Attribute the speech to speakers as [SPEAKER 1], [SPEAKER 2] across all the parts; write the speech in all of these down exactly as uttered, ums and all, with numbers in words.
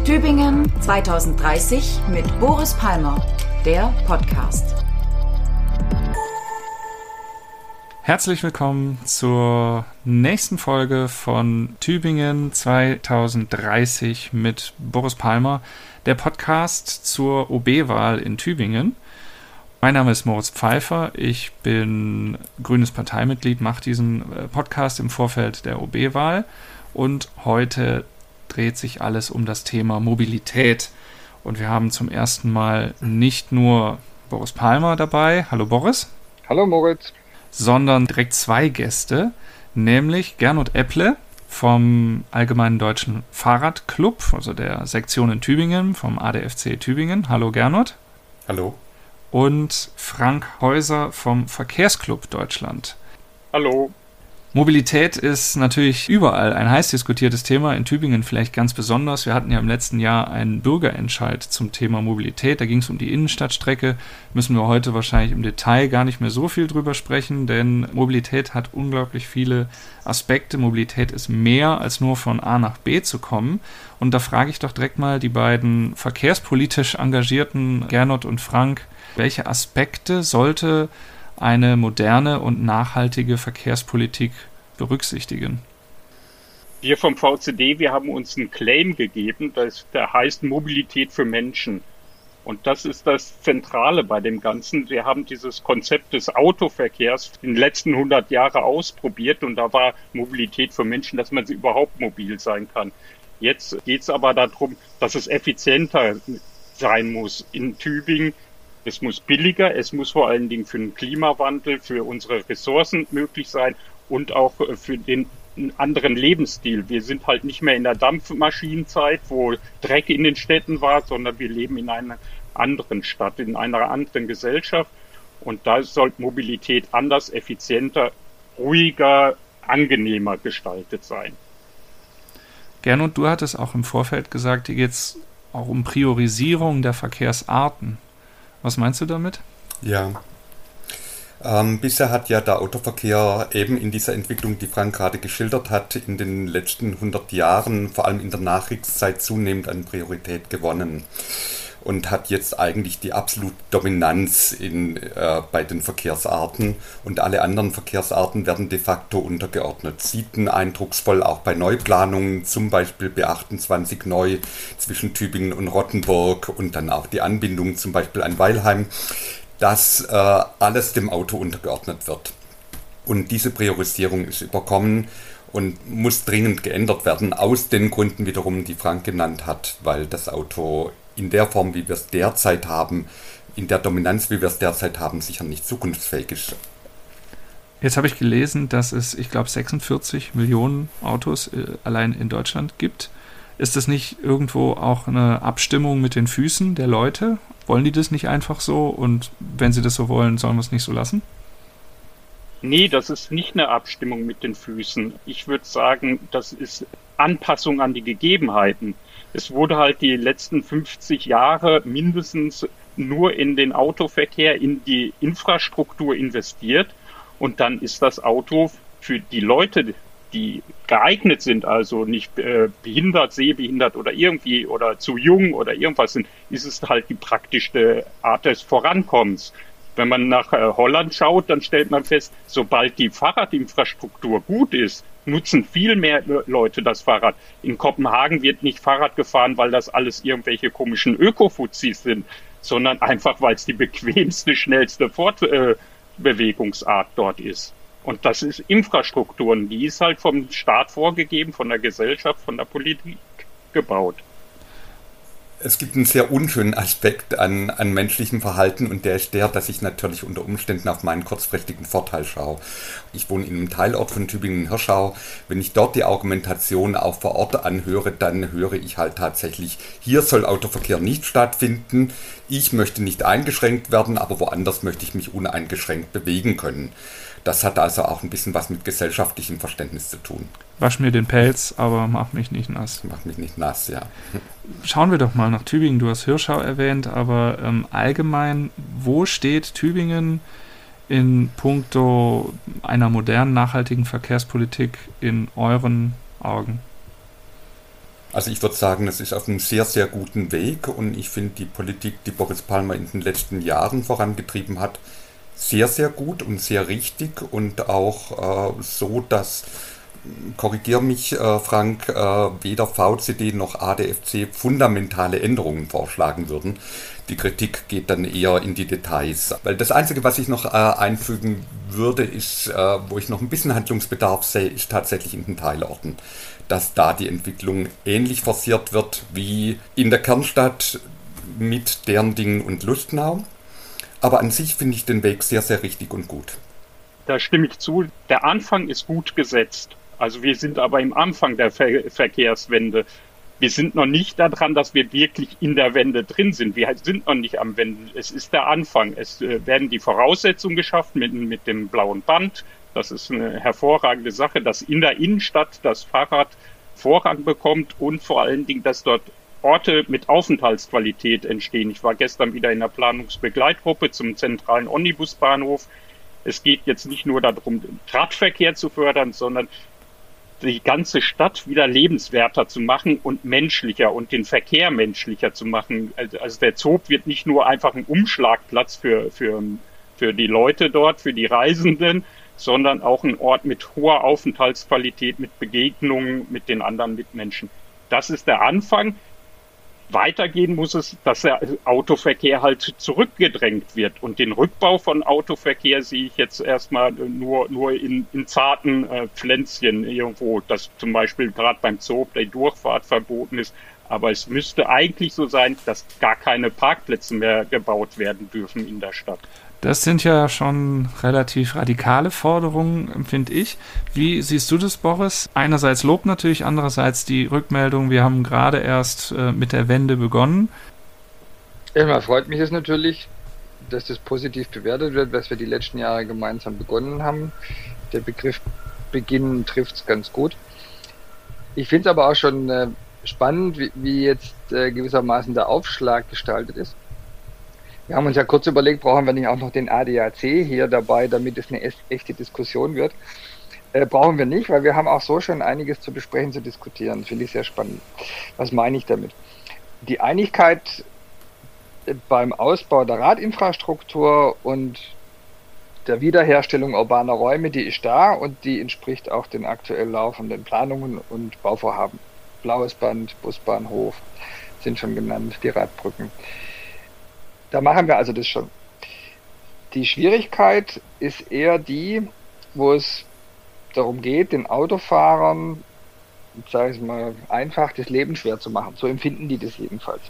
[SPEAKER 1] Tübingen zweitausenddreißig mit Boris Palmer, der Podcast.
[SPEAKER 2] Herzlich willkommen zur nächsten Folge von Tübingen zweitausenddreißig mit Boris Palmer, der Podcast zur O B-Wahl in Tübingen. Mein Name ist Moritz Pfeiffer, ich bin grünes Parteimitglied, mache diesen Podcast im Vorfeld der O B-Wahl und heute dreht sich alles um das Thema Mobilität. Und wir haben zum ersten Mal nicht nur Boris Palmer dabei, hallo Boris.
[SPEAKER 3] Hallo Moritz.
[SPEAKER 2] Sondern direkt zwei Gäste, nämlich Gernot Epple vom Allgemeinen Deutschen Fahrradclub, also der Sektion in Tübingen, vom A D F C Tübingen. Hallo Gernot.
[SPEAKER 4] Hallo.
[SPEAKER 2] Und Frank Häuser vom Verkehrsclub Deutschland.
[SPEAKER 3] Hallo.
[SPEAKER 2] Mobilität ist natürlich überall ein heiß diskutiertes Thema, in Tübingen vielleicht ganz besonders. Wir hatten ja im letzten Jahr einen Bürgerentscheid zum Thema Mobilität, da ging es um die Innenstadtstrecke. Müssen wir heute wahrscheinlich im Detail gar nicht mehr so viel drüber sprechen, denn Mobilität hat unglaublich viele Aspekte. Mobilität ist mehr als nur von A nach B zu kommen. Und da frage ich doch direkt mal die beiden verkehrspolitisch engagierten Gernot und Frank, welche Aspekte sollte eine moderne und nachhaltige Verkehrspolitik berücksichtigen?
[SPEAKER 3] Wir vom V C D, wir haben uns einen Claim gegeben, das, der heißt Mobilität für Menschen. Und das ist das Zentrale bei dem Ganzen. Wir haben dieses Konzept des Autoverkehrs in den letzten hundert Jahren ausprobiert und da war Mobilität für Menschen, dass man überhaupt mobil sein kann. Jetzt geht es aber darum, dass es effizienter sein muss in Tübingen. Es muss billiger, es muss vor allen Dingen für den Klimawandel, für unsere Ressourcen möglich sein und auch für den anderen Lebensstil. Wir sind halt nicht mehr in der Dampfmaschinenzeit, wo Dreck in den Städten war, sondern wir leben in einer anderen Stadt, in einer anderen Gesellschaft. Und da soll Mobilität anders, effizienter, ruhiger, angenehmer gestaltet sein.
[SPEAKER 2] Gernot, du hattest auch im Vorfeld gesagt, hier geht es auch um Priorisierung der Verkehrsarten. Was meinst du damit?
[SPEAKER 4] Ja, ähm, bisher hat ja der Autoverkehr eben in dieser Entwicklung, die Frank gerade geschildert hat, in den letzten hundert Jahren, vor allem in der Nachkriegszeit, zunehmend an Priorität gewonnen und hat jetzt eigentlich die absolute Dominanz in, äh, bei den Verkehrsarten und alle anderen Verkehrsarten werden de facto untergeordnet. Sieht man eindrucksvoll auch bei Neuplanungen, zum Beispiel B achtundzwanzig neu zwischen Tübingen und Rottenburg und dann auch die Anbindung zum Beispiel an Weilheim, dass äh, alles dem Auto untergeordnet wird. Und diese Priorisierung ist überkommen und muss dringend geändert werden, aus den Gründen wiederum, die Frank genannt hat, weil das Auto in der Form, wie wir es derzeit haben, in der Dominanz, wie wir es derzeit haben, sicher nicht zukunftsfähig ist.
[SPEAKER 2] Jetzt habe ich gelesen, dass es, ich glaube, sechsundvierzig Millionen Autos äh, allein in Deutschland gibt. Ist das nicht irgendwo auch eine Abstimmung mit den Füßen der Leute? Wollen die das nicht einfach so? Und wenn sie das so wollen, sollen wir es nicht so lassen?
[SPEAKER 3] Nee, das ist nicht eine Abstimmung mit den Füßen. Ich würde sagen, das ist Anpassung an die Gegebenheiten. Es wurde halt die letzten fünfzig Jahre mindestens nur in den Autoverkehr, in die Infrastruktur investiert. Und dann ist das Auto für die Leute, die geeignet sind, also nicht äh, behindert, sehbehindert oder irgendwie oder zu jung oder irgendwas sind, ist es halt die praktischste Art des Vorankommens. Wenn man nach äh, Holland schaut, dann stellt man fest, sobald die Fahrradinfrastruktur gut ist, nutzen viel mehr Leute das Fahrrad. In Kopenhagen wird nicht Fahrrad gefahren, weil das alles irgendwelche komischen Öko-Fuzis sind, sondern einfach, weil es die bequemste, schnellste Fortbewegungsart äh, dort ist. Und das ist Infrastruktur, und die ist halt vom Staat vorgegeben, von der Gesellschaft, von der Politik gebaut.
[SPEAKER 4] Es gibt einen sehr unschönen Aspekt an, an menschlichem Verhalten und der ist der, dass ich natürlich unter Umständen auf meinen kurzfristigen Vorteil schaue. Ich wohne in einem Teilort von Tübingen, Hirschau. Wenn ich dort die Argumentation auch vor Ort anhöre, dann höre ich halt tatsächlich, hier soll Autoverkehr nicht stattfinden, ich möchte nicht eingeschränkt werden, aber woanders möchte ich mich uneingeschränkt bewegen können. Das hat also auch ein bisschen was mit gesellschaftlichem Verständnis zu tun.
[SPEAKER 2] Wasch mir den Pelz, aber mach mich nicht nass.
[SPEAKER 4] Mach mich nicht nass, ja.
[SPEAKER 2] Schauen wir doch mal nach Tübingen. Du hast Hirschau erwähnt, aber ähm, allgemein, wo steht Tübingen in puncto einer modernen, nachhaltigen Verkehrspolitik in euren Augen?
[SPEAKER 4] Also ich würde sagen, es ist auf einem sehr, sehr guten Weg und ich finde die Politik, die Boris Palmer in den letzten Jahren vorangetrieben hat, sehr, sehr gut und sehr richtig und auch äh, so, dass, korrigiere mich äh, Frank, äh, weder V C D noch A D F C fundamentale Änderungen vorschlagen würden. Die Kritik geht dann eher in die Details. Weil das Einzige, was ich noch äh, einfügen würde, ist, äh, wo ich noch ein bisschen Handlungsbedarf sehe, ist tatsächlich in den Teilorten. Dass da die Entwicklung ähnlich forciert wird wie in der Kernstadt mit Derndingen und Lustenau. Aber an sich finde ich den Weg sehr, sehr richtig und gut.
[SPEAKER 3] Da stimme ich zu. Der Anfang ist gut gesetzt. Also wir sind aber im Anfang der Ver- Verkehrswende. Wir sind noch nicht daran, dass wir wirklich in der Wende drin sind. Wir sind noch nicht am Wenden. Es ist der Anfang. Es äh, werden die Voraussetzungen geschaffen mit, mit dem blauen Band. Das ist eine hervorragende Sache, dass in der Innenstadt das Fahrrad Vorrang bekommt und vor allen Dingen, dass dort Orte mit Aufenthaltsqualität entstehen. Ich war gestern wieder in der Planungsbegleitgruppe zum zentralen Omnibusbahnhof. Es geht jetzt nicht nur darum, den Radverkehr zu fördern, sondern die ganze Stadt wieder lebenswerter zu machen und menschlicher und den Verkehr menschlicher zu machen. Also der Zob wird nicht nur einfach ein Umschlagplatz für, für, für die Leute dort, für die Reisenden, sondern auch ein Ort mit hoher Aufenthaltsqualität, mit Begegnungen mit den anderen Mitmenschen. Das ist der Anfang. Weitergehen muss es, dass der Autoverkehr halt zurückgedrängt wird. Und den Rückbau von Autoverkehr sehe ich jetzt erstmal nur, nur in, in zarten äh, Pflänzchen irgendwo, dass zum Beispiel gerade beim Zob die Durchfahrt verboten ist. Aber es müsste eigentlich so sein, dass gar keine Parkplätze mehr gebaut werden dürfen in der Stadt.
[SPEAKER 2] Das sind ja schon relativ radikale Forderungen, empfinde ich. Wie siehst du das, Boris? Einerseits Lob natürlich, andererseits die Rückmeldung, wir haben gerade erst äh, mit der Wende begonnen.
[SPEAKER 5] Erstmal freut mich es natürlich, dass das positiv bewertet wird, was wir die letzten Jahre gemeinsam begonnen haben. Der Begriff Beginnen trifft es ganz gut. Ich finde es aber auch schon äh, spannend, wie, wie jetzt äh, gewissermaßen der Aufschlag gestaltet ist. Wir haben uns ja kurz überlegt, brauchen wir nicht auch noch den A D A C hier dabei, damit es eine echte Diskussion wird. Äh, brauchen wir nicht, weil wir haben auch so schon einiges zu besprechen, zu diskutieren. Finde ich sehr spannend. Was meine ich damit? Die Einigkeit beim Ausbau der Radinfrastruktur und der Wiederherstellung urbaner Räume, die ist da und die entspricht auch den aktuell laufenden Planungen und Bauvorhaben. Blaues Band, Busbahnhof sind schon genannt, die Radbrücken. Da machen wir also das schon. Die Schwierigkeit ist eher die, wo es darum geht, den Autofahrern, sage ich mal, einfach das Leben schwer zu machen. So empfinden die das jedenfalls.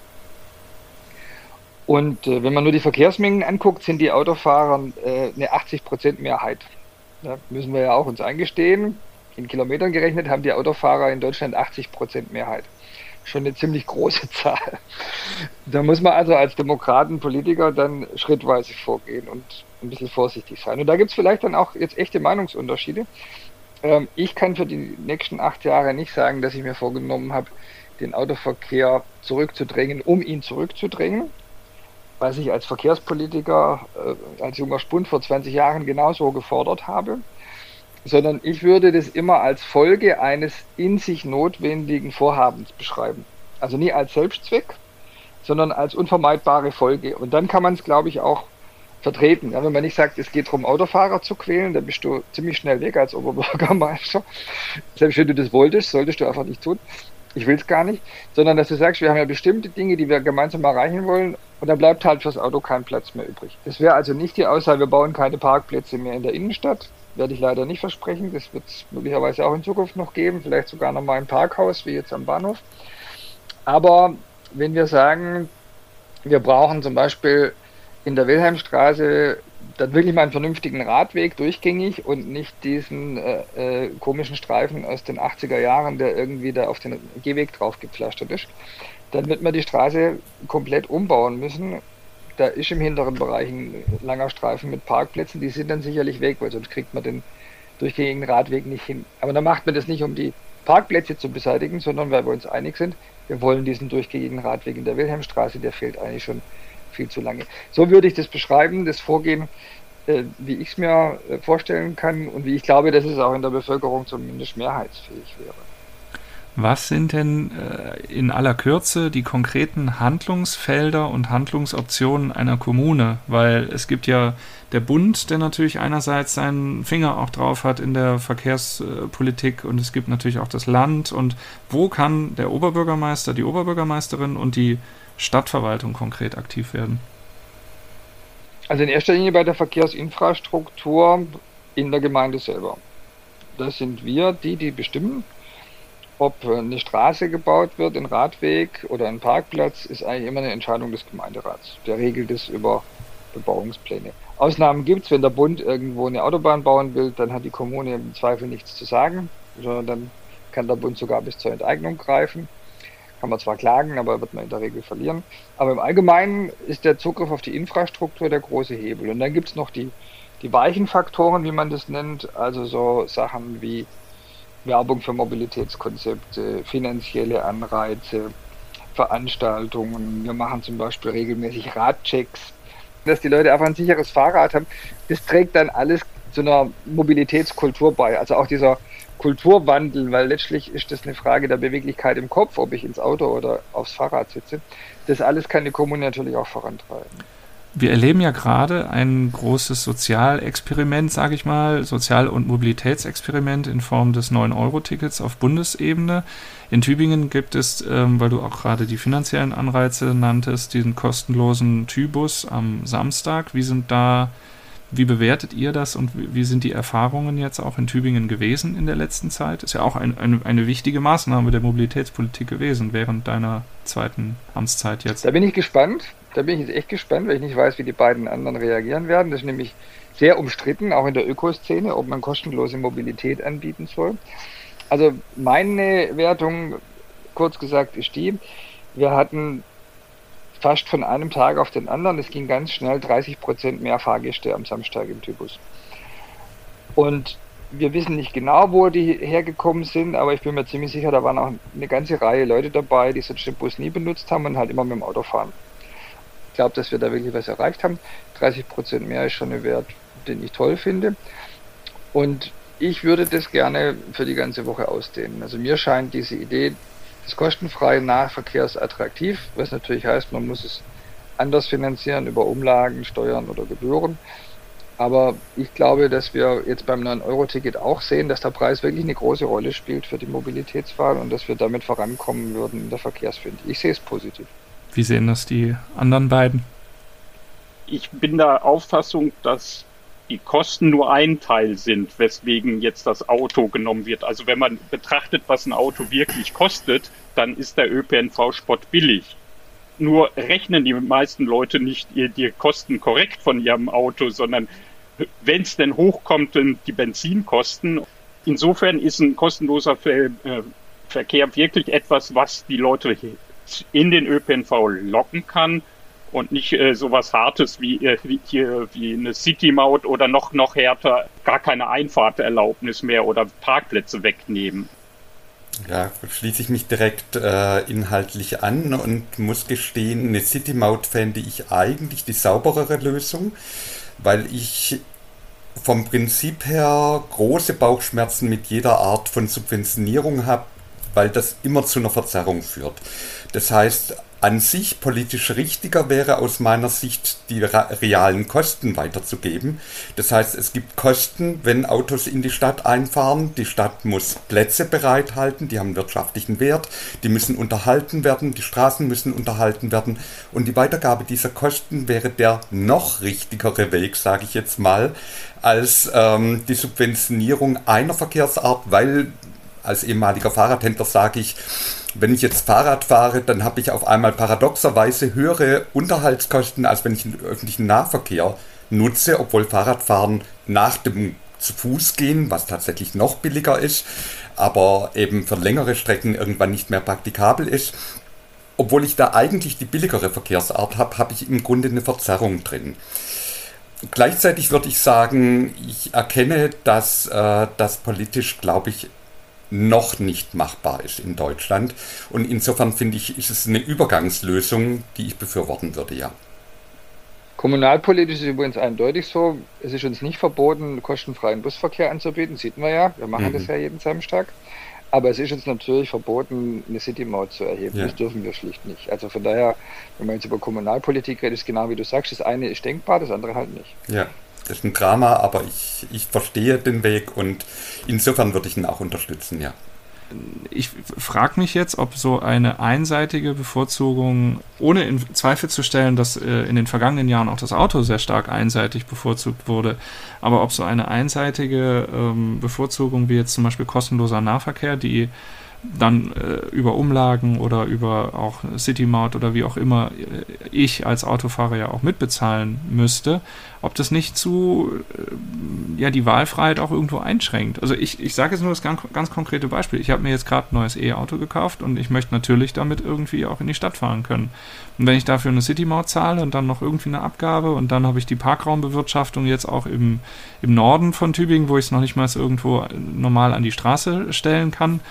[SPEAKER 5] Und äh, wenn man nur die Verkehrsmengen anguckt, sind die Autofahrer äh, eine achtzig Prozent Mehrheit. Da müssen wir ja auch uns eingestehen. In Kilometern gerechnet haben die Autofahrer in Deutschland achtzig Prozent Mehrheit. Schon eine ziemlich große Zahl. Da muss man also als Demokraten, Politiker dann schrittweise vorgehen und ein bisschen vorsichtig sein. Und da gibt es vielleicht dann auch jetzt echte Meinungsunterschiede. Ähm, ich kann für die nächsten acht Jahre nicht sagen, dass ich mir vorgenommen habe, den Autoverkehr zurückzudrängen, um ihn zurückzudrängen. Was ich als Verkehrspolitiker, äh, als junger Spund vor zwanzig Jahren genauso gefordert habe. Sondern ich würde das immer als Folge eines in sich notwendigen Vorhabens beschreiben. Also nie als Selbstzweck, sondern als unvermeidbare Folge. Und dann kann man es, glaube ich, auch vertreten. Ja, wenn man nicht sagt, es geht darum, Autofahrer zu quälen, dann bist du ziemlich schnell weg als Oberbürgermeister. Selbst wenn du das wolltest, solltest du einfach nicht tun. Ich will es gar nicht. Sondern dass du sagst, wir haben ja bestimmte Dinge, die wir gemeinsam erreichen wollen und dann bleibt halt fürs Auto kein Platz mehr übrig. Das wäre also nicht die Aussage, wir bauen keine Parkplätze mehr in der Innenstadt. Werde ich leider nicht versprechen. Das wird es möglicherweise auch in Zukunft noch geben. Vielleicht sogar noch mal ein Parkhaus, wie jetzt am Bahnhof. Aber wenn wir sagen, wir brauchen zum Beispiel in der Wilhelmstraße dann wirklich mal einen vernünftigen Radweg durchgängig und nicht diesen äh, äh, komischen Streifen aus den achtziger Jahren, der irgendwie da auf den Gehweg drauf gepflastert ist, dann wird man die Straße komplett umbauen müssen. Da ist im hinteren Bereich ein langer Streifen mit Parkplätzen, die sind dann sicherlich weg, weil sonst kriegt man den durchgängigen Radweg nicht hin. Aber dann macht man das nicht, um die Parkplätze zu beseitigen, sondern weil wir uns einig sind, wir wollen diesen durchgängigen Radweg in der Wilhelmstraße, der fehlt eigentlich schon viel zu lange. So würde ich das beschreiben, das Vorgehen, äh, wie ich es mir äh, vorstellen kann und wie ich glaube, dass es auch in der Bevölkerung zumindest mehrheitsfähig wäre.
[SPEAKER 2] Was sind denn äh, in aller Kürze die konkreten Handlungsfelder und Handlungsoptionen einer Kommune? Weil es gibt ja der Bund, der natürlich einerseits seinen Finger auch drauf hat in der Verkehrspolitik, und es gibt natürlich auch das Land. Und wo kann der Oberbürgermeister, die Oberbürgermeisterin und die Stadtverwaltung konkret aktiv werden?
[SPEAKER 5] Also in erster Linie bei der Verkehrsinfrastruktur in der Gemeinde selber. Das sind wir, die, die bestimmen. Ob eine Straße gebaut wird, ein Radweg oder ein Parkplatz, ist eigentlich immer eine Entscheidung des Gemeinderats. Der regelt es über Bebauungspläne. Ausnahmen gibt es, wenn der Bund irgendwo eine Autobahn bauen will, dann hat die Kommune im Zweifel nichts zu sagen, sondern dann kann der Bund sogar bis zur Enteignung greifen. Kann man zwar klagen, aber wird man in der Regel verlieren. Aber im Allgemeinen ist der Zugriff auf die Infrastruktur der große Hebel. Und dann gibt es noch die, die weichen Faktoren, wie man das nennt, also so Sachen wie Werbung für Mobilitätskonzepte, finanzielle Anreize, Veranstaltungen. Wir machen zum Beispiel regelmäßig Radchecks, dass die Leute einfach ein sicheres Fahrrad haben. Das trägt dann alles zu einer Mobilitätskultur bei. Also auch dieser Kulturwandel, weil letztlich ist das eine Frage der Beweglichkeit im Kopf, ob ich ins Auto oder aufs Fahrrad sitze. Das alles kann die Kommune natürlich auch vorantreiben.
[SPEAKER 2] Wir erleben ja gerade ein großes Sozialexperiment, sage ich mal, Sozial- und Mobilitätsexperiment in Form des neun Euro Tickets auf Bundesebene. In Tübingen gibt es, ähm, weil du auch gerade die finanziellen Anreize nanntest, diesen kostenlosen Tübus am Samstag. Wie sind da, wie bewertet ihr das und wie, wie sind die Erfahrungen jetzt auch in Tübingen gewesen in der letzten Zeit? Ist ja auch ein, eine, eine wichtige Maßnahme der Mobilitätspolitik gewesen während deiner zweiten Amtszeit jetzt.
[SPEAKER 5] Da bin ich gespannt. Da bin ich jetzt echt gespannt, weil ich nicht weiß, wie die beiden anderen reagieren werden. Das ist nämlich sehr umstritten, auch in der Ökoszene, ob man kostenlose Mobilität anbieten soll. Also meine Wertung, kurz gesagt, ist die, wir hatten fast von einem Tag auf den anderen, es ging ganz schnell, dreißig Prozent mehr Fahrgäste am Samstag im Tübus. Und wir wissen nicht genau, wo die hergekommen sind, aber ich bin mir ziemlich sicher, da waren auch eine ganze Reihe Leute dabei, die sonst den Bus nie benutzt haben und halt immer mit dem Auto fahren. Ich glaube, dass wir da wirklich was erreicht haben. dreißig Prozent mehr ist schon ein Wert, den ich toll finde. Und ich würde das gerne für die ganze Woche ausdehnen. Also mir scheint diese Idee des kostenfreien Nahverkehrs attraktiv, was natürlich heißt, man muss es anders finanzieren über Umlagen, Steuern oder Gebühren. Aber ich glaube, dass wir jetzt beim neun Euro Ticket auch sehen, dass der Preis wirklich eine große Rolle spielt für die Mobilitätswahl und dass wir damit vorankommen würden in der Verkehrswende. Ich sehe es positiv.
[SPEAKER 2] Wie sehen das die anderen beiden?
[SPEAKER 3] Ich bin der Auffassung, dass die Kosten nur ein Teil sind, weswegen jetzt das Auto genommen wird. Also wenn man betrachtet, was ein Auto wirklich kostet, dann ist der Ö P N V spottbillig. Nur rechnen die meisten Leute nicht die Kosten korrekt von ihrem Auto, sondern wenn es denn hochkommt, die Benzinkosten. Insofern ist ein kostenloser Verkehr wirklich etwas, was die Leute in den Ö P N V locken kann und nicht äh, sowas Hartes wie, äh, wie, hier, wie eine City-Maut oder noch, noch härter, gar keine Einfahrterlaubnis mehr oder Parkplätze wegnehmen.
[SPEAKER 4] Ja, schließe ich mich direkt äh, inhaltlich an und muss gestehen, eine City-Maut fände ich eigentlich die sauberere Lösung, weil ich vom Prinzip her große Bauchschmerzen mit jeder Art von Subventionierung habe, weil das immer zu einer Verzerrung führt. Das heißt, an sich politisch richtiger wäre aus meiner Sicht, die realen Kosten weiterzugeben. Das heißt, es gibt Kosten, wenn Autos in die Stadt einfahren. Die Stadt muss Plätze bereithalten, die haben wirtschaftlichen Wert, die müssen unterhalten werden, die Straßen müssen unterhalten werden. Und die Weitergabe dieser Kosten wäre der noch richtigere Weg, sage ich jetzt mal, als ähm, die Subventionierung einer Verkehrsart, weil als ehemaliger Fahrradhändler sage ich, wenn ich jetzt Fahrrad fahre, dann habe ich auf einmal paradoxerweise höhere Unterhaltskosten, als wenn ich den öffentlichen Nahverkehr nutze, obwohl Fahrradfahren nach dem zu Fuß gehen, was tatsächlich noch billiger ist, aber eben für längere Strecken irgendwann nicht mehr praktikabel ist. Obwohl ich da eigentlich die billigere Verkehrsart habe, habe ich im Grunde eine Verzerrung drin. Gleichzeitig würde ich sagen, ich erkenne, dass äh, das politisch, glaube ich, noch nicht machbar ist in Deutschland. Und insofern finde ich, ist es eine Übergangslösung, die ich befürworten würde, ja.
[SPEAKER 5] Kommunalpolitisch ist es übrigens eindeutig so, es ist uns nicht verboten, kostenfreien Busverkehr anzubieten, sieht man ja, wir machen mhm. das ja jeden Samstag. Aber es ist uns natürlich verboten, eine City-Maut zu erheben. Ja. Das dürfen wir schlicht nicht. Also von daher, wenn man jetzt über Kommunalpolitik redet, ist genau wie du sagst, das eine ist denkbar, das andere halt nicht.
[SPEAKER 4] Ja, das ist ein Drama, aber ich, ich verstehe den Weg und insofern würde ich ihn auch unterstützen, ja.
[SPEAKER 2] Ich frage mich jetzt, ob so eine einseitige Bevorzugung, ohne in Zweifel zu stellen, dass äh, in den vergangenen Jahren auch das Auto sehr stark einseitig bevorzugt wurde, aber ob so eine einseitige ähm, Bevorzugung wie jetzt zum Beispiel kostenloser Nahverkehr, die dann äh, über Umlagen oder über auch City-Maut oder wie auch immer äh, ich als Autofahrer ja auch mitbezahlen müsste, ob das nicht zu äh, ja die Wahlfreiheit auch irgendwo einschränkt. Also ich, ich sage jetzt nur das ganz, ganz konkrete Beispiel. Ich habe mir jetzt gerade ein neues E-Auto gekauft und ich möchte natürlich damit irgendwie auch in die Stadt fahren können. Und wenn ich dafür eine City-Maut zahle und dann noch irgendwie eine Abgabe und dann habe ich die Parkraumbewirtschaftung jetzt auch im, im Norden von Tübingen, wo ich es noch nicht mal irgendwo normal an die Straße stellen kann,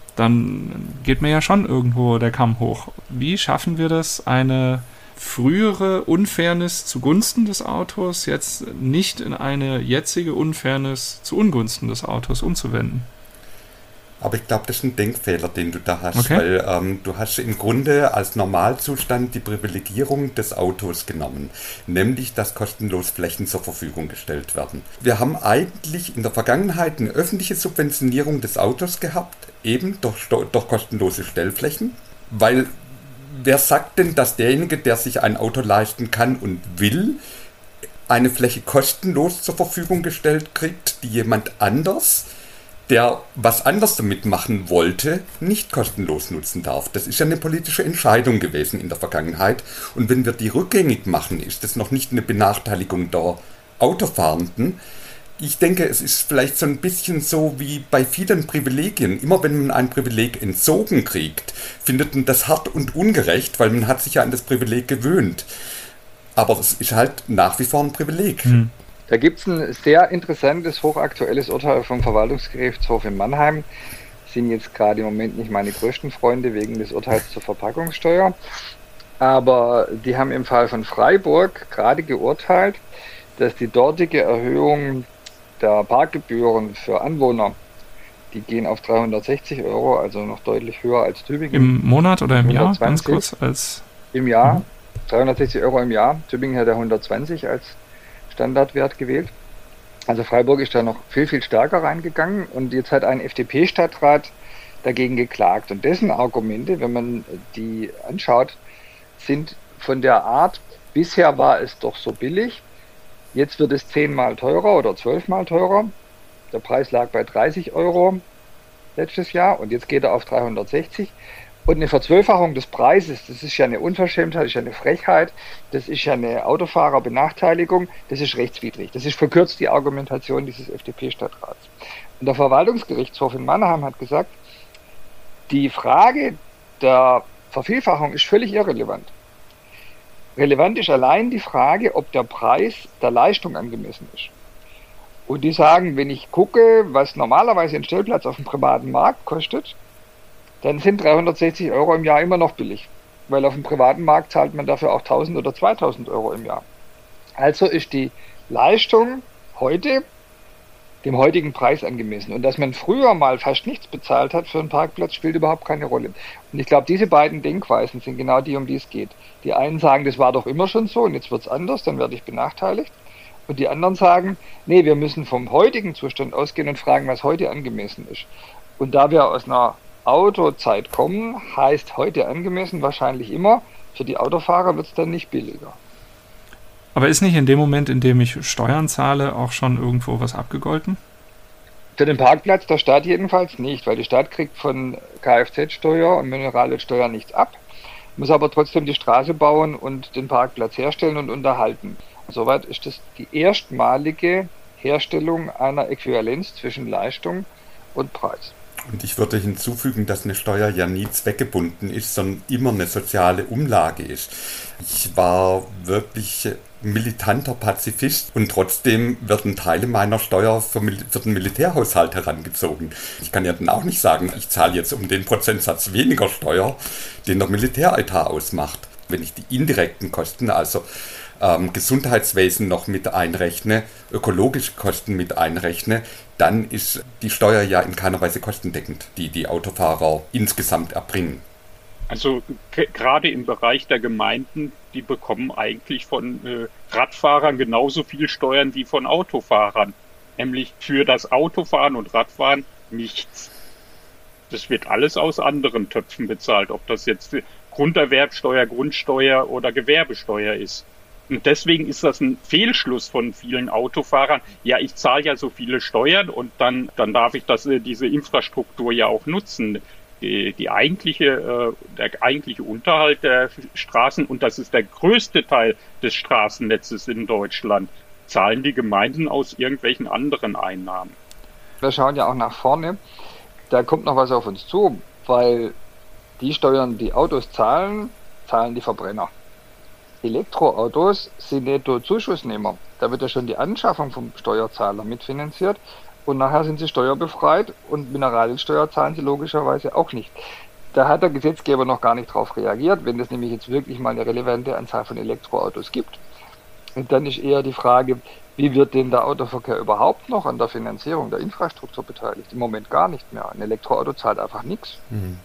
[SPEAKER 2] dann geht mir ja schon irgendwo der Kamm hoch. Wie schaffen wir das, eine frühere Unfairness zugunsten des Autos jetzt nicht in eine jetzige Unfairness zu Ungunsten des Autos umzuwenden?
[SPEAKER 4] Aber ich glaube, das ist ein Denkfehler, den du da hast,
[SPEAKER 2] okay.
[SPEAKER 4] weil ähm, du hast im Grunde als Normalzustand die Privilegierung des Autos genommen, nämlich, dass kostenlos Flächen zur Verfügung gestellt werden. Wir haben eigentlich in der Vergangenheit eine öffentliche Subventionierung des Autos gehabt, eben durch, durch kostenlose Stellflächen, weil wer sagt denn, dass derjenige, der sich ein Auto leisten kann und will, eine Fläche kostenlos zur Verfügung gestellt kriegt, die jemand anders, der was anderes damit machen wollte, nicht kostenlos nutzen darf. Das ist ja eine politische Entscheidung gewesen in der Vergangenheit. Und wenn wir die rückgängig machen, ist das noch nicht eine Benachteiligung der Autofahrenden. Ich denke, es ist vielleicht so ein bisschen so wie bei vielen Privilegien. Immer wenn man ein Privileg entzogen kriegt, findet man das hart und ungerecht, weil man hat sich ja an das Privileg gewöhnt. Aber es ist halt nach wie vor ein Privileg.
[SPEAKER 2] Hm.
[SPEAKER 5] Da gibt es ein sehr interessantes, hochaktuelles Urteil vom Verwaltungsgerichtshof in Mannheim. Sind jetzt gerade im Moment nicht meine größten Freunde wegen des Urteils zur Verpackungssteuer. Aber die haben im Fall von Freiburg gerade geurteilt, dass die dortige Erhöhung der Parkgebühren für Anwohner, die gehen auf dreihundertsechzig Euro, also noch deutlich höher als Tübingen.
[SPEAKER 2] Im Monat oder im
[SPEAKER 5] hundertzwanzig.
[SPEAKER 2] Jahr? Ganz kurz als...
[SPEAKER 5] Im Jahr,
[SPEAKER 2] mhm.
[SPEAKER 5] dreihundertsechzig Euro im Jahr. Tübingen hat ja hundertzwanzig als Standardwert gewählt. Also Freiburg ist da noch viel, viel stärker reingegangen und jetzt hat ein F D P-Stadtrat dagegen geklagt. Und dessen Argumente, wenn man die anschaut, sind von der Art, bisher war es doch so billig, jetzt wird es zehnmal teurer oder zwölfmal teurer. Der Preis lag bei dreißig Euro letztes Jahr und jetzt geht er auf dreihundertsechzig. Und eine Verzwölffachung des Preises, das ist ja eine Unverschämtheit, das ist ja eine Frechheit, das ist ja eine Autofahrerbenachteiligung, das ist rechtswidrig. Das ist verkürzt die Argumentation dieses F D P-Stadtrats. Und der Verwaltungsgerichtshof in Mannheim hat gesagt, die Frage der Vervielfachung ist völlig irrelevant. Relevant ist allein die Frage, ob der Preis der Leistung angemessen ist. Und die sagen, wenn ich gucke, was normalerweise ein Stellplatz auf dem privaten Markt kostet, dann sind dreihundertsechzig Euro im Jahr immer noch billig. Weil auf dem privaten Markt zahlt man dafür auch tausend oder zweitausend Euro im Jahr. Also ist die Leistung heute dem heutigen Preis angemessen. Und dass man früher mal fast nichts bezahlt hat für einen Parkplatz, spielt überhaupt keine Rolle. Und ich glaube, diese beiden Denkweisen sind genau die, um die es geht. Die einen sagen, das war doch immer schon so und jetzt wird es anders, dann werde ich benachteiligt. Und die anderen sagen, nee, wir müssen vom heutigen Zustand ausgehen und fragen, was heute angemessen ist. Und da wir aus einer Autozeit kommen, heißt heute angemessen wahrscheinlich immer, für die Autofahrer wird es dann nicht billiger.
[SPEAKER 2] Aber ist nicht in dem Moment, in dem ich Steuern zahle, auch schon irgendwo was abgegolten?
[SPEAKER 5] Für den Parkplatz der Stadt jedenfalls nicht, weil die Stadt kriegt von Kfz-Steuer und Mineralölsteuer nichts ab, muss aber trotzdem die Straße bauen und den Parkplatz herstellen und unterhalten. Soweit ist das die erstmalige Herstellung einer Äquivalenz zwischen Leistung und Preis.
[SPEAKER 4] Und ich würde hinzufügen, dass eine Steuer ja nie zweckgebunden ist, sondern immer eine soziale Umlage ist. Ich war wirklich militanter Pazifist und trotzdem werden Teile meiner Steuer für, für den Militärhaushalt herangezogen. Ich kann ja dann auch nicht sagen, ich zahle jetzt um den Prozentsatz weniger Steuer, den der Militäretat ausmacht. Wenn ich die indirekten Kosten, also ähm, Gesundheitswesen noch mit einrechne, ökologische Kosten mit einrechne, dann ist die Steuer ja in keiner Weise kostendeckend, die die Autofahrer insgesamt erbringen.
[SPEAKER 3] Also g- gerade im Bereich der Gemeinden, die bekommen eigentlich von äh, Radfahrern genauso viel Steuern wie von Autofahrern. Nämlich für das Autofahren und Radfahren nichts. Das wird alles aus anderen Töpfen bezahlt, ob das jetzt Grunderwerbsteuer, Grundsteuer oder Gewerbesteuer ist. Und deswegen ist das ein Fehlschluss von vielen Autofahrern. Ja, ich zahle ja so viele Steuern und dann, dann darf ich das, diese Infrastruktur ja auch nutzen. Die, die eigentliche, der eigentliche Unterhalt der Straßen, und das ist der größte Teil des Straßennetzes in Deutschland, zahlen die Gemeinden aus irgendwelchen anderen Einnahmen.
[SPEAKER 5] Wir schauen ja auch nach vorne. Da kommt noch was auf uns zu, weil die Steuern, die Autos zahlen, zahlen die Verbrenner. Elektroautos sind Netto-Zuschussnehmer. Da wird ja schon die Anschaffung vom Steuerzahler mitfinanziert und nachher sind sie steuerbefreit und Mineralölsteuer zahlen sie logischerweise auch nicht. Da hat der Gesetzgeber noch gar nicht drauf reagiert, wenn es nämlich jetzt wirklich mal eine relevante Anzahl von Elektroautos gibt. Und dann ist eher die Frage, wie wird denn der Autoverkehr überhaupt noch an der Finanzierung der Infrastruktur beteiligt? Im Moment gar nicht mehr. Ein Elektroauto zahlt einfach nichts.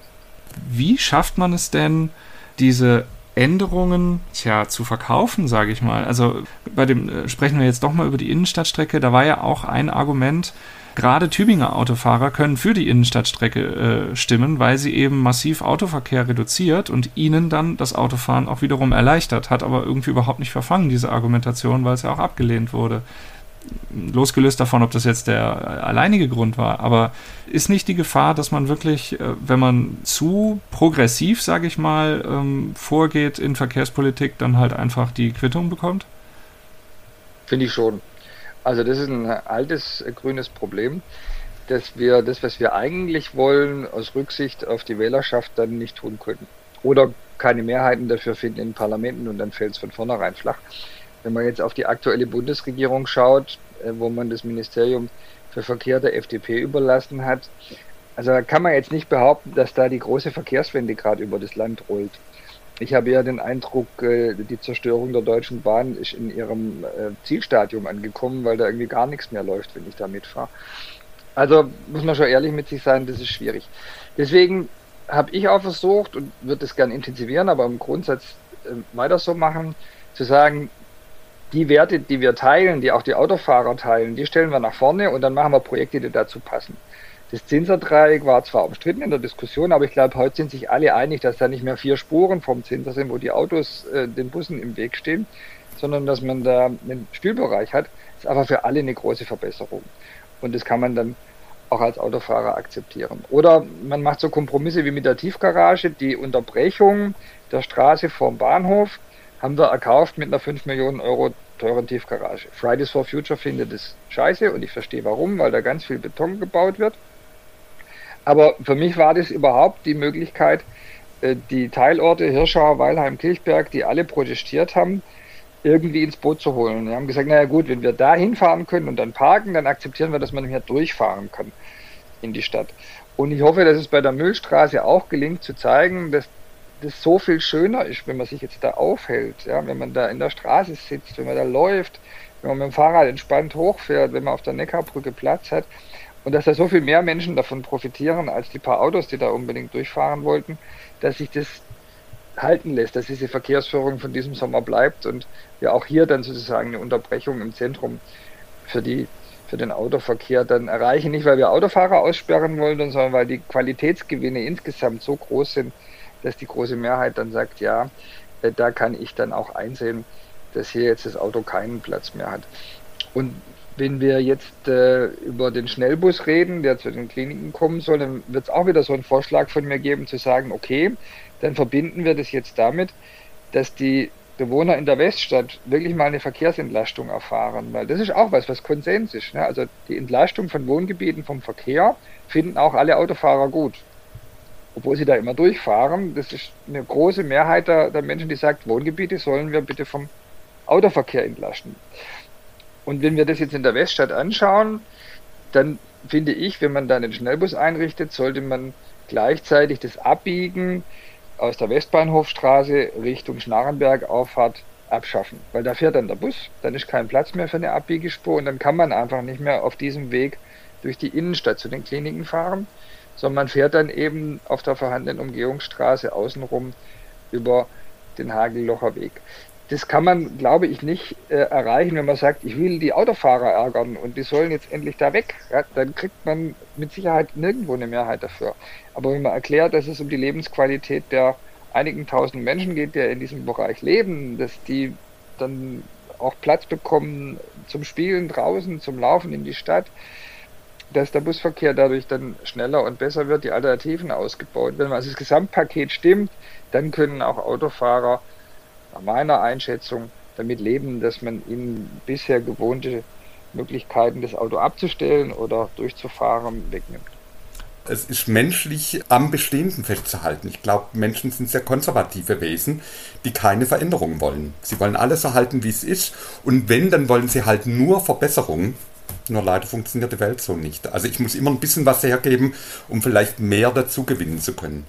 [SPEAKER 2] Wie schafft man es denn, diese Änderungen tja, zu verkaufen, sage ich mal? Also bei dem äh, sprechen wir jetzt doch mal über die Innenstadtstrecke. Da war ja auch ein Argument, gerade Tübinger Autofahrer können für die Innenstadtstrecke äh, stimmen, weil sie eben massiv Autoverkehr reduziert und ihnen dann das Autofahren auch wiederum erleichtert. Hat aber irgendwie überhaupt nicht verfangen, diese Argumentation, weil es ja auch abgelehnt wurde. Losgelöst davon, ob das jetzt der alleinige Grund war, aber ist nicht die Gefahr, dass man wirklich, wenn man zu progressiv, sage ich mal, ähm, vorgeht in Verkehrspolitik, dann halt einfach die Quittung bekommt?
[SPEAKER 5] Finde ich schon. Also das ist ein altes grünes Problem, dass wir das, was wir eigentlich wollen, aus Rücksicht auf die Wählerschaft dann nicht tun können. Oder keine Mehrheiten dafür finden in Parlamenten und dann fällt es von vornherein flach. Wenn man jetzt auf die aktuelle Bundesregierung schaut, wo man das Ministerium für Verkehr der F D P überlassen hat, also da kann man jetzt nicht behaupten, dass da die große Verkehrswende gerade über das Land rollt. Ich habe ja den Eindruck, die Zerstörung der Deutschen Bahn ist in ihrem Zielstadium angekommen, weil da irgendwie gar nichts mehr läuft, wenn ich da mitfahre. Also muss man schon ehrlich mit sich sein, das ist schwierig. Deswegen habe ich auch versucht und würde es gerne intensivieren, aber im Grundsatz weiter so machen, zu sagen, die Werte, die wir teilen, die auch die Autofahrer teilen, die stellen wir nach vorne und dann machen wir Projekte, die dazu passen. Das Zinser-Dreieck war zwar umstritten in der Diskussion, aber ich glaube, heute sind sich alle einig, dass da nicht mehr vier Spuren vom Zinser sind, wo die Autos äh, den Bussen im Weg stehen, sondern dass man da einen Spielbereich hat. Das ist aber für alle eine große Verbesserung. Und das kann man dann auch als Autofahrer akzeptieren. Oder man macht so Kompromisse wie mit der Tiefgarage, die Unterbrechung der Straße vorm Bahnhof haben wir erkauft mit einer fünf Millionen Euro teuren Tiefgarage. Fridays for Future findet das scheiße und ich verstehe warum, weil da ganz viel Beton gebaut wird. Aber für mich war das überhaupt die Möglichkeit, die Teilorte Hirschau, Weilheim, Kilchberg, die alle protestiert haben, irgendwie ins Boot zu holen. Wir haben gesagt, naja gut, wenn wir da hinfahren können und dann parken, dann akzeptieren wir, dass man nicht mehr durchfahren kann in die Stadt. Und ich hoffe, dass es bei der Mühlstraße auch gelingt, zu zeigen, dass das so viel schöner ist, wenn man sich jetzt da aufhält, ja, wenn man da in der Straße sitzt, wenn man da läuft, wenn man mit dem Fahrrad entspannt hochfährt, wenn man auf der Neckarbrücke Platz hat und dass da so viel mehr Menschen davon profitieren, als die paar Autos, die da unbedingt durchfahren wollten, dass sich das halten lässt, dass diese Verkehrsführung von diesem Sommer bleibt und wir auch hier dann sozusagen eine Unterbrechung im Zentrum für die für den Autoverkehr dann erreichen. Nicht, weil wir Autofahrer aussperren wollen, sondern weil die Qualitätsgewinne insgesamt so groß sind, dass die große Mehrheit dann sagt, ja, da kann ich dann auch einsehen, dass hier jetzt das Auto keinen Platz mehr hat. Und wenn wir jetzt äh, über den Schnellbus reden, der zu den Kliniken kommen soll, dann wird es auch wieder so einen Vorschlag von mir geben, zu sagen, okay, dann verbinden wir das jetzt damit, dass die Bewohner in der Weststadt wirklich mal eine Verkehrsentlastung erfahren, weil das ist auch was, was Konsens ist. Ne? Also die Entlastung von Wohngebieten vom Verkehr finden auch alle Autofahrer gut. Obwohl sie da immer durchfahren, das ist eine große Mehrheit der, der Menschen, die sagt, Wohngebiete sollen wir bitte vom Autoverkehr entlasten. Und wenn wir das jetzt in der Weststadt anschauen, dann finde ich, wenn man da einen Schnellbus einrichtet, sollte man gleichzeitig das Abbiegen aus der Westbahnhofstraße Richtung Schnarrenberg Auffahrt abschaffen, weil da fährt dann der Bus, dann ist kein Platz mehr für eine Abbiegespur und dann kann man einfach nicht mehr auf diesem Weg durch die Innenstadt zu den Kliniken fahren, sondern man fährt dann eben auf der vorhandenen Umgehungsstraße außenrum über den Hagellocher Weg. Das kann man, glaube ich, nicht äh, erreichen, wenn man sagt, ich will die Autofahrer ärgern und die sollen jetzt endlich da weg. Ja, dann kriegt man mit Sicherheit nirgendwo eine Mehrheit dafür. Aber wenn man erklärt, dass es um die Lebensqualität der einigen tausend Menschen geht, die in diesem Bereich leben, dass die dann auch Platz bekommen zum Spielen draußen, zum Laufen in die Stadt, dass der Busverkehr dadurch dann schneller und besser wird, die Alternativen ausgebaut werden. Wenn also das Gesamtpaket stimmt, dann können auch Autofahrer nach meiner Einschätzung damit leben, dass man ihnen bisher gewohnte Möglichkeiten, das Auto abzustellen oder durchzufahren, wegnimmt.
[SPEAKER 4] Es ist menschlich, am Bestehenden festzuhalten. Ich glaube, Menschen sind sehr konservative Wesen, die keine Veränderung wollen. Sie wollen alles erhalten, wie es ist. Und wenn, dann wollen sie halt nur Verbesserungen. Nur leider funktioniert die Welt so nicht. Also ich muss immer ein bisschen was hergeben, um vielleicht mehr dazu gewinnen zu können.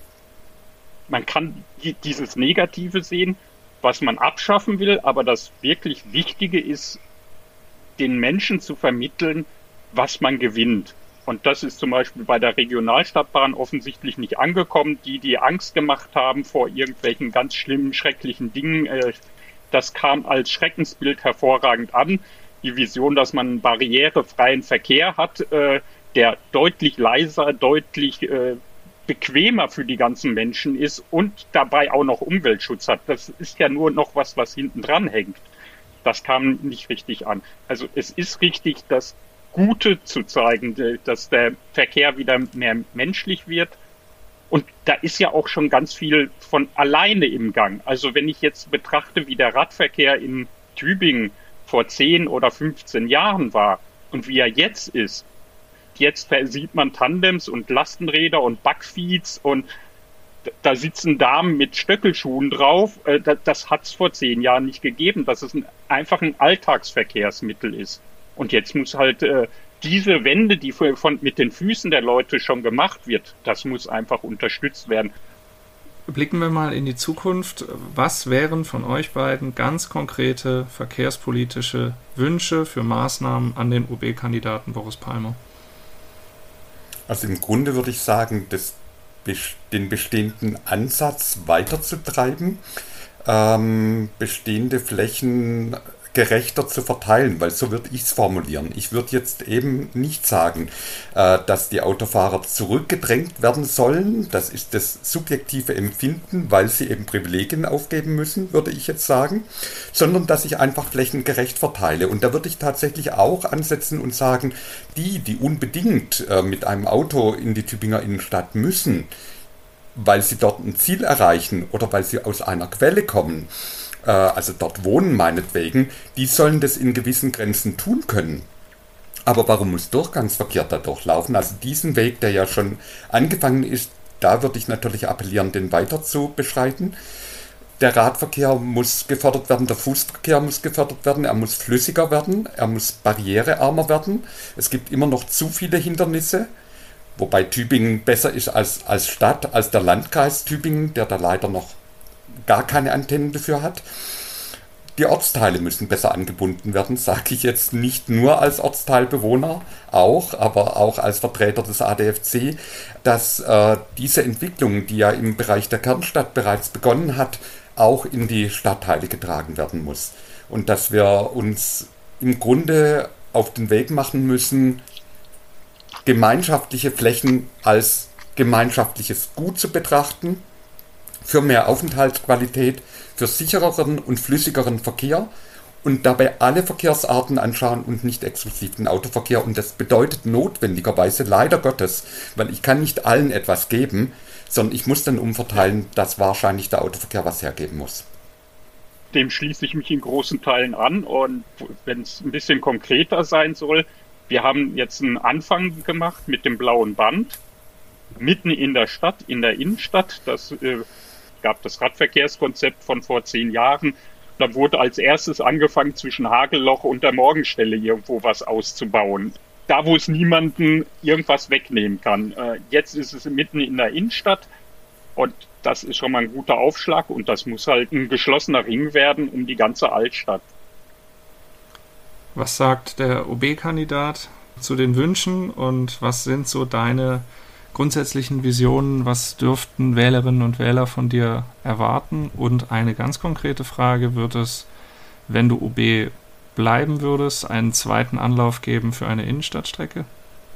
[SPEAKER 3] Man kann dieses Negative sehen, was man abschaffen will, aber das wirklich Wichtige ist, den Menschen zu vermitteln, was man gewinnt. Und das ist zum Beispiel bei der Regionalstadtbahn offensichtlich nicht angekommen. Die, die Angst gemacht haben vor irgendwelchen ganz schlimmen, schrecklichen Dingen, das kam als Schreckensbild hervorragend an. Die Vision, dass man einen barrierefreien Verkehr hat, der deutlich leiser, deutlich bequemer für die ganzen Menschen ist und dabei auch noch Umweltschutz hat. Das ist ja nur noch was, was hinten dran hängt. Das kam nicht richtig an. Also es ist richtig, das Gute zu zeigen, dass der Verkehr wieder mehr menschlich wird. Und da ist ja auch schon ganz viel von alleine im Gang. Also wenn ich jetzt betrachte, wie der Radverkehr in Tübingen vor zehn oder fünfzehn Jahren war und wie er jetzt ist, jetzt sieht man Tandems und Lastenräder und Backfeeds und da sitzen Damen mit Stöckelschuhen drauf. Das hat es vor zehn Jahren nicht gegeben, dass es ein, einfach ein Alltagsverkehrsmittel ist. Und jetzt muss halt äh, diese Wende, die von, mit den Füßen der Leute schon gemacht wird, das muss einfach unterstützt werden.
[SPEAKER 2] Blicken wir mal in die Zukunft. Was wären von euch beiden ganz konkrete verkehrspolitische Wünsche für Maßnahmen an den O B-Kandidaten Boris Palmer?
[SPEAKER 4] Also im Grunde würde ich sagen, das, den bestehenden Ansatz weiterzutreiben, ähm, bestehende Flächen gerechter zu verteilen, weil so würde ich es formulieren. Ich würde jetzt eben nicht sagen, äh, dass die Autofahrer zurückgedrängt werden sollen. Das ist das subjektive Empfinden, weil sie eben Privilegien aufgeben müssen, würde ich jetzt sagen, sondern dass ich einfach flächengerecht verteile. Und da würde ich tatsächlich auch ansetzen und sagen, die, die unbedingt äh, mit einem Auto in die Tübinger Innenstadt müssen, weil sie dort ein Ziel erreichen oder weil sie aus einer Quelle kommen, also dort wohnen meinetwegen, die sollen das in gewissen Grenzen tun können. Aber warum muss Durchgangsverkehr da durchlaufen? Also diesen Weg, der ja schon angefangen ist, da würde ich natürlich appellieren, den weiter zu beschreiten. Der Radverkehr muss gefördert werden, der Fußverkehr muss gefördert werden, er muss flüssiger werden, er muss barrierearmer werden. Es gibt immer noch zu viele Hindernisse, wobei Tübingen besser ist als, als Stadt, als der Landkreis Tübingen, der da leider noch gar keine Antennen dafür hat. Die Ortsteile müssen besser angebunden werden, sage ich jetzt nicht nur als Ortsteilbewohner, auch, aber auch als Vertreter des A D F C, dass äh, diese Entwicklung, die ja im Bereich der Kernstadt bereits begonnen hat, auch in die Stadtteile getragen werden muss. Und dass wir uns im Grunde auf den Weg machen müssen, gemeinschaftliche Flächen als gemeinschaftliches Gut zu betrachten, für mehr Aufenthaltsqualität, für sichereren und flüssigeren Verkehr und dabei alle Verkehrsarten anschauen und nicht exklusiv den Autoverkehr. Und das bedeutet notwendigerweise, leider Gottes, weil ich kann nicht allen etwas geben, sondern ich muss dann umverteilen, dass wahrscheinlich der Autoverkehr was hergeben muss.
[SPEAKER 3] Dem schließe ich mich in großen Teilen an und wenn es ein bisschen konkreter sein soll, wir haben jetzt einen Anfang gemacht mit dem blauen Band, mitten in der Stadt, in der Innenstadt, das äh, gab das Radverkehrskonzept von vor zehn Jahren. Da wurde als erstes angefangen, zwischen Hagelloch und der Morgenstelle irgendwo was auszubauen. Da, wo es niemanden irgendwas wegnehmen kann. Äh, jetzt ist es mitten in der Innenstadt und Das ist schon mal ein guter Aufschlag und das muss halt ein geschlossener Ring werden um die ganze Altstadt.
[SPEAKER 2] Was sagt der O B-Kandidat zu den Wünschen und was sind so deine grundsätzlichen Visionen? Was dürften Wählerinnen und Wähler von dir erwarten? Und eine ganz konkrete Frage: Wird es, wenn du O B bleiben würdest, einen zweiten Anlauf geben für eine Innenstadtstrecke?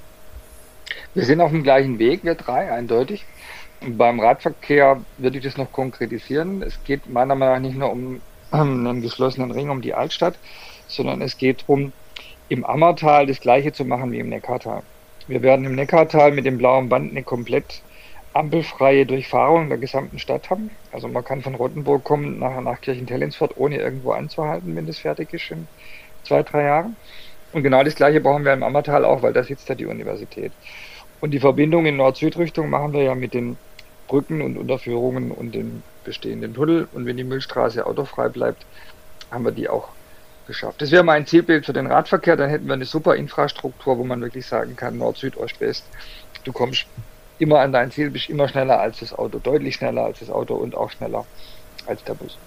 [SPEAKER 5] Wir sind auf dem gleichen Weg, wir drei, eindeutig. Beim Radverkehr würde ich das noch konkretisieren. Es geht meiner Meinung nach nicht nur um einen geschlossenen Ring um die Altstadt, sondern es geht darum, im Ammertal das Gleiche zu machen wie im Neckartal. Wir werden im Neckartal mit dem blauen Band eine komplett ampelfreie Durchfahrung der gesamten Stadt haben. Also man kann von Rottenburg kommen nach, nach Kirchentellensfurt, ohne irgendwo anzuhalten, wenn das fertig ist in zwei, drei Jahren. Und genau das Gleiche brauchen wir im Ammertal auch, weil da sitzt ja die Universität. Und die Verbindung in Nord-Süd-Richtung machen wir ja mit den Brücken und Unterführungen und dem bestehenden Tunnel. Und wenn die Mühlstraße autofrei bleibt, haben wir die auch geschafft. Das wäre mein Zielbild für den Radverkehr. Dann hätten wir eine super Infrastruktur, wo man wirklich sagen kann, Nord, Süd, Ost, West. Du kommst immer an dein Ziel, bist immer schneller als das Auto, deutlich schneller als das Auto und auch schneller als der Bus.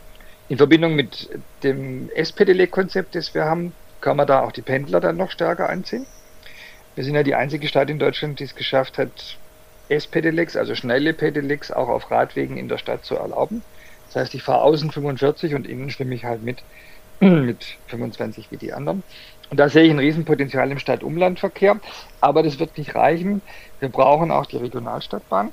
[SPEAKER 5] In Verbindung mit dem S-Pedelec-Konzept, das wir haben, kann man da auch die Pendler dann noch stärker anziehen. Wir sind ja die einzige Stadt in Deutschland, die es geschafft hat, S-Pedelecs, also schnelle Pedelecs, auch auf Radwegen in der Stadt zu erlauben. Das heißt, ich fahre außen fünfundvierzig und innen schwimme ich halt mit, mit fünfundzwanzig wie die anderen. Und da sehe ich ein Riesenpotenzial im Stadt-Umland-Verkehr. Aber das wird nicht reichen. Wir brauchen auch die Regionalstadtbahn.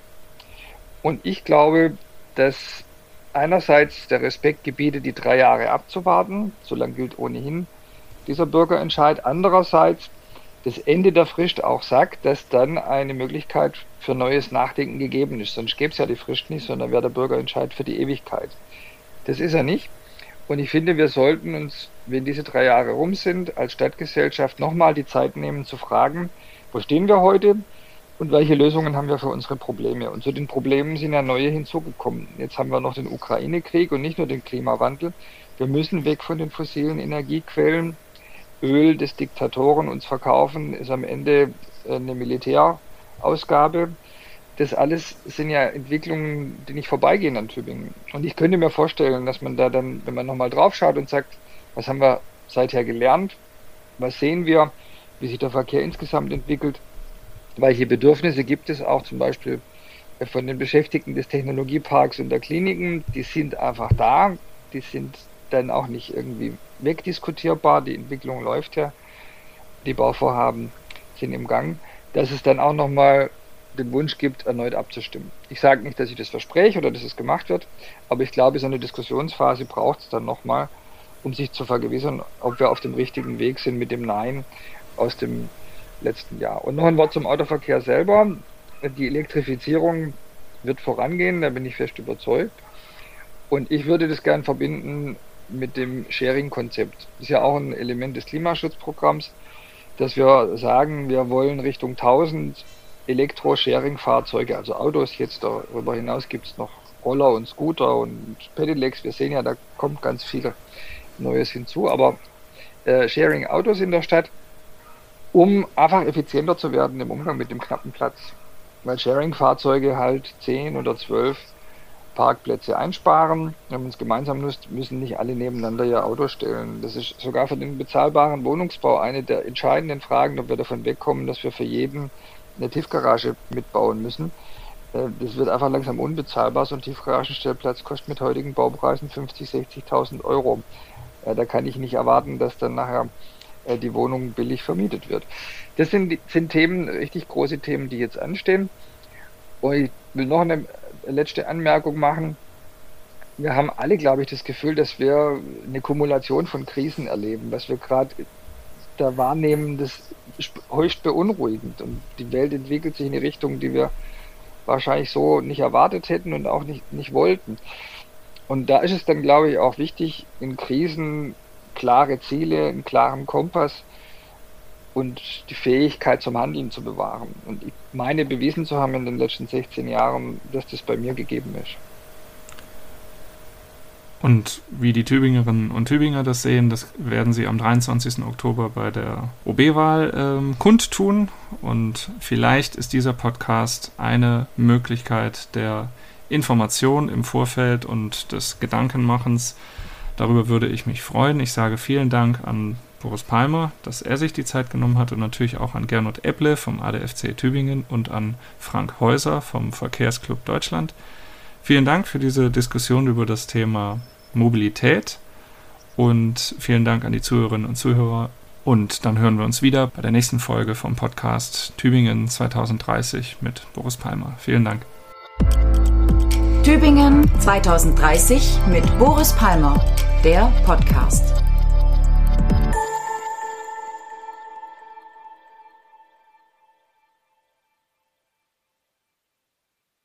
[SPEAKER 5] Und ich glaube, dass einerseits der Respekt gebietet, die drei Jahre abzuwarten. So lange gilt ohnehin dieser Bürgerentscheid. Andererseits das Ende der Frist auch sagt, dass dann eine Möglichkeit für neues Nachdenken gegeben ist. Sonst gäbe es ja die Frist nicht, sondern wäre der Bürgerentscheid für die Ewigkeit. Das ist er nicht. Und ich finde, wir sollten uns, wenn diese drei Jahre rum sind, als Stadtgesellschaft nochmal die Zeit nehmen zu fragen, wo stehen wir heute und welche Lösungen haben wir für unsere Probleme. Und zu den Problemen sind ja neue hinzugekommen. Jetzt haben wir noch den Ukraine-Krieg und nicht nur den Klimawandel. Wir müssen weg von den fossilen Energiequellen. Öl, das Diktatoren uns verkaufen, ist am Ende eine Militärausgabe. Das alles sind ja Entwicklungen, die nicht vorbeigehen an Tübingen. Und ich könnte mir vorstellen, dass man da dann, wenn man nochmal drauf schaut und sagt, was haben wir seither gelernt, was sehen wir, wie sich der Verkehr insgesamt entwickelt, welche Bedürfnisse gibt es auch zum Beispiel von den Beschäftigten des Technologieparks und der Kliniken, die sind einfach da, die sind dann auch nicht irgendwie wegdiskutierbar, die Entwicklung läuft ja, die Bauvorhaben sind im Gang, dass es dann auch nochmal den Wunsch gibt, erneut abzustimmen. Ich sage nicht, dass ich das verspreche oder dass es gemacht wird, aber ich glaube, so eine Diskussionsphase braucht es dann nochmal, um sich zu vergewissern, ob wir auf dem richtigen Weg sind mit dem Nein aus dem letzten Jahr. Und noch ein Wort zum Autoverkehr selber. Die Elektrifizierung wird vorangehen, da bin ich fest überzeugt. Und ich würde das gern verbinden mit dem Sharing-Konzept. Das ist ja auch ein Element des Klimaschutzprogramms, dass wir sagen, wir wollen Richtung tausend Elektro-Sharing-Fahrzeuge, also Autos. Jetzt darüber hinaus gibt es noch Roller und Scooter und Pedelecs. Wir sehen ja, da kommt ganz viel Neues hinzu, aber äh, Sharing-Autos in der Stadt, um einfach effizienter zu werden im Umgang mit dem knappen Platz. Weil Sharing-Fahrzeuge halt zehn oder zwölf Parkplätze einsparen. Wenn man es gemeinsam nutzt, müssen nicht alle nebeneinander ihr Auto stellen. Das ist sogar für den bezahlbaren Wohnungsbau eine der entscheidenden Fragen, ob wir davon wegkommen, dass wir für jeden eine Tiefgarage mitbauen müssen. Das wird einfach langsam unbezahlbar. So ein Tiefgaragenstellplatz kostet mit heutigen Baupreisen fünfzigtausend, sechzigtausend Euro. Da kann ich nicht erwarten, dass dann nachher die Wohnung billig vermietet wird. Das sind, sind Themen, richtig große Themen, die jetzt anstehen. Und ich will noch eine letzte Anmerkung machen. Wir haben alle, glaube ich, das Gefühl, dass wir eine Kumulation von Krisen erleben. Was wir gerade da wahrnehmen, das ist höchst beunruhigend. Und die Welt entwickelt sich in eine Richtung, die wir wahrscheinlich so nicht erwartet hätten und auch nicht, nicht wollten. Und da ist es dann, glaube ich, auch wichtig, in Krisen klare Ziele, einen klaren Kompass und die Fähigkeit zum Handeln zu bewahren. Und ich meine, bewiesen zu haben in den letzten sechzehn Jahren, dass das bei mir gegeben ist.
[SPEAKER 2] Und wie die Tübingerinnen und Tübinger das sehen, das werden sie am dreiundzwanzigsten Oktober bei der O B-Wahl ähm, kundtun. Und vielleicht ist dieser Podcast eine Möglichkeit der Information im Vorfeld und des Gedankenmachens. Darüber würde ich mich freuen. Ich sage vielen Dank an Boris Palmer, dass er sich die Zeit genommen hat und natürlich auch an Gernot Ebble vom A D F C Tübingen und an Frank Häuser vom Verkehrsclub Deutschland. Vielen Dank für diese Diskussion über das Thema Mobilität und vielen Dank an die Zuhörerinnen und Zuhörer. Und dann hören wir uns wieder bei der nächsten Folge vom Podcast Tübingen zwanzig dreißig mit Boris Palmer. Vielen Dank.
[SPEAKER 1] Tübingen zwanzig dreißig mit Boris Palmer, der Podcast.